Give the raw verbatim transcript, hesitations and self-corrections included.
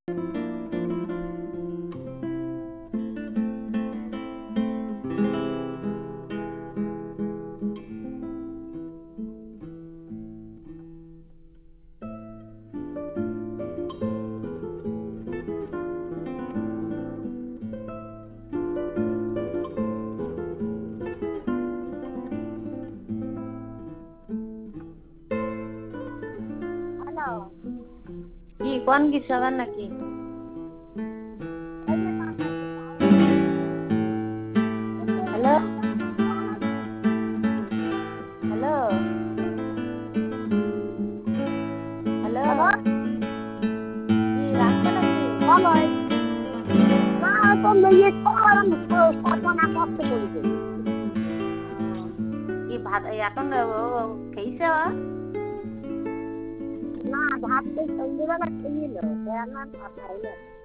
কি কোন কিছু আবার নাকি? হ্যালো হ্যালো হ্যালো কি রাখছো নাকি? কি ভাত এখন খেয়েছে? না ভাত সন্ধ্যেবেলা খেয়ে নিল,